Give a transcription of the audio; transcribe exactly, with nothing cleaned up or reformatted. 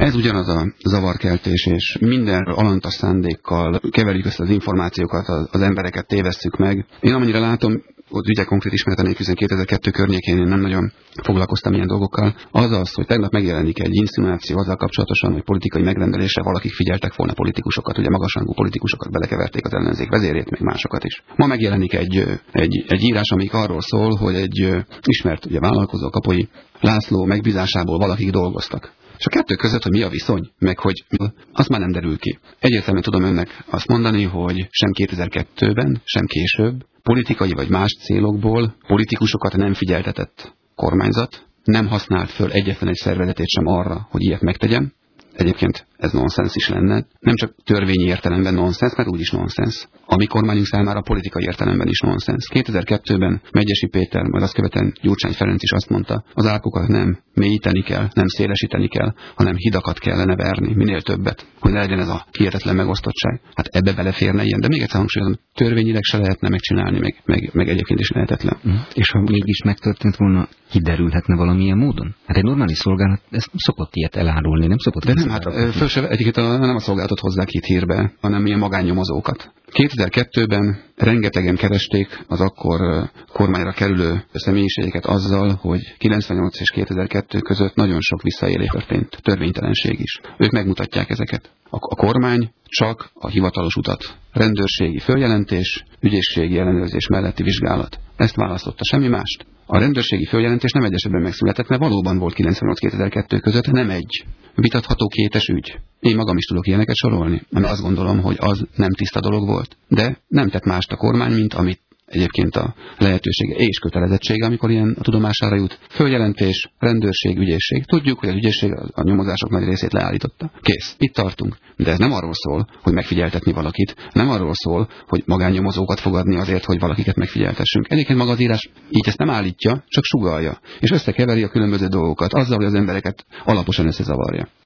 Ez ugyanaz a zavarkeltés, és minden alantas szándékkal keverjük össze az információkat, az, az embereket tévesszük meg. Én amennyire látom, ott ügyek konkrét ismerete nélkül kétezer-kettő környékén én nem nagyon foglalkoztam ilyen dolgokkal. Az az, hogy tegnap megjelenik egy insinuáció azzal kapcsolatosan, hogy politikai megrendelésre valakik figyeltek volna politikusokat, ugye magasrangú politikusokat belekeverték az ellenzék vezérét, még másokat is. Ma megjelenik egy, egy, egy írás, amik arról szól, hogy egy ismert ugye, vállalkozó Kapoly László megbízásából valakik dolgoztak. És a kettő között, hogy mi a viszony, meg hogy azt már nem derül ki. Egyértelműen tudom önnek azt mondani, hogy sem kétezer-kettőben, sem később politikai vagy más célokból politikusokat nem figyeltetett kormányzat, nem használt föl egyetlen egy szervezetét sem arra, hogy ilyet megtegyen. Egyébként ez nonsens is lenne. Nem csak törvényi értelemben nonsens, mert úgyis nonsens. A mi kormányunk számára politikai értelemben is nonsens. kétezer-kettőben Megyesi Péter, majd azt követően Gyurcsány Ferenc is azt mondta, az árkokat nem mélyíteni kell, nem szélesíteni kell, hanem hidakat kellene verni, minél többet, hogy ne legyen ez a hihetetlen megosztottság. Hát ebbe beleférne ilyen, de még egyszer hangsúlyozom, törvényileg se lehetne megcsinálni, meg, meg, meg egyébként is lehetetlen. Mm. És ha mégis megtörtént volna, kiderülhetne valamilyen módon? Hát egy normális szolgálat ezt szokott ilyet elárulni, nem szokott. De nem, hát fölse, egyébként a, nem a szolgálatot hozzák itt hírbe, hanem ilyen magánnyomozókat. kétezer-kettőben rengetegen keresték az akkor kormányra kerülő személyiségeket azzal, hogy kilencvennyolc és kétezer-kettő között nagyon sok visszaélés történt, törvénytelenség is. Ők megmutatják ezeket. A, a kormány csak a hivatalos utat, rendőrségi följelentés, ügyészségi ellenőrzés melletti vizsgálat. Ezt választotta, semmi mást. A rendőrségi följelentés nem egy esetben megszületett, mert valóban volt kilencvennyolc kétezer-kettő között nem egy vitatható kétes ügy. Én magam is tudok ilyeneket sorolni, mert azt gondolom, hogy az nem tiszta dolog volt. De nem tett mást a kormány, mint amit egyébként a lehetősége és kötelezettsége, amikor ilyen a tudomására jut. Följelentés, rendőrség, ügyészség. Tudjuk, hogy az ügyészség a nyomozások nagy részét leállította. Kész, itt tartunk. De ez nem arról szól, hogy megfigyeltetni valakit, nem arról szól, hogy magánnyomozókat fogadni azért, hogy valakiket megfigyeltessünk. Egyébként maga az írás így ezt nem állítja, csak sugallja, és összekeveri a különböző dolgokat azzal, hogy az embereket alaposan összezavarja.